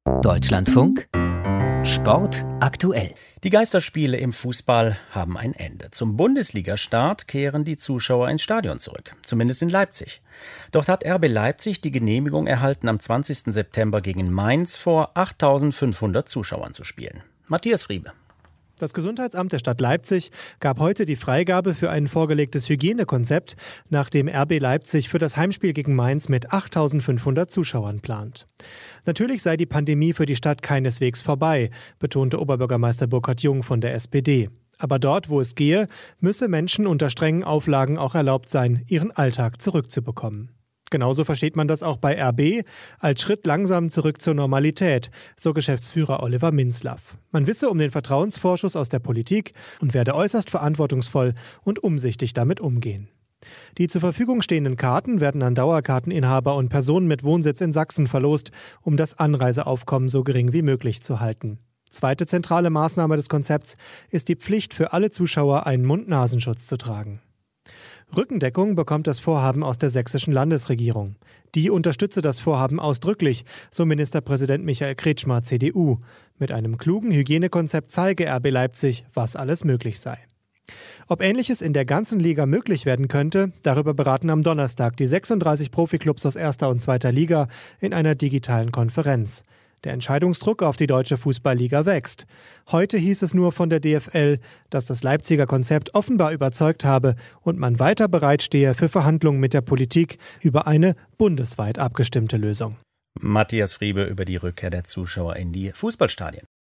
Deutschlandfunk Sport aktuell. Die Geisterspiele im Fußball haben ein Ende. Zum Bundesligastart kehren die Zuschauer ins Stadion zurück, zumindest in Leipzig. Dort hat RB Leipzig die Genehmigung erhalten, am 20. September gegen Mainz vor 8.500 Zuschauern zu spielen. Matthias Friebe. Das Gesundheitsamt der Stadt Leipzig gab heute die Freigabe für ein vorgelegtes Hygienekonzept, nachdem RB Leipzig für das Heimspiel gegen Mainz mit 8.500 Zuschauern plant. Natürlich sei die Pandemie für die Stadt keineswegs vorbei, betonte Oberbürgermeister Burkhard Jung von der SPD. Aber dort, wo es gehe, müsse Menschen unter strengen Auflagen auch erlaubt sein, ihren Alltag zurückzubekommen. Genauso versteht man das auch bei RB als Schritt langsam zurück zur Normalität, so Geschäftsführer Oliver Minzlaff. Man wisse um den Vertrauensvorschuss aus der Politik und werde äußerst verantwortungsvoll und umsichtig damit umgehen. Die zur Verfügung stehenden Karten werden an Dauerkarteninhaber und Personen mit Wohnsitz in Sachsen verlost, um das Anreiseaufkommen so gering wie möglich zu halten. Zweite zentrale Maßnahme des Konzepts ist die Pflicht für alle Zuschauer, einen Mund-Nasenschutz zu tragen. Rückendeckung bekommt das Vorhaben aus der sächsischen Landesregierung. Die unterstütze das Vorhaben ausdrücklich, so Ministerpräsident Michael Kretschmer, CDU. Mit einem klugen Hygienekonzept zeige RB Leipzig, was alles möglich sei. Ob Ähnliches in der ganzen Liga möglich werden könnte, darüber beraten am Donnerstag die 36 Profiklubs aus 1. und 2. Liga in einer digitalen Konferenz. Der Entscheidungsdruck auf die deutsche Fußballliga wächst. Heute hieß es nur von der DFL, dass das Leipziger Konzept offenbar überzeugt habe und man weiter bereitstehe für Verhandlungen mit der Politik über eine bundesweit abgestimmte Lösung. Matthias Friebe über die Rückkehr der Zuschauer in die Fußballstadien.